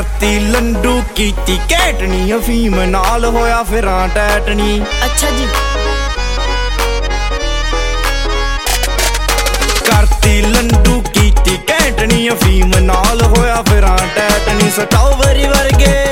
करती लंडू कीती कैटनी अफीम नाल होया फिरां टैटनी। अच्छा जी। करती लंडू कीती कैटनी अफीम नाल होया फिरां टैटनी। स्ट्रॉबेरी वर्गे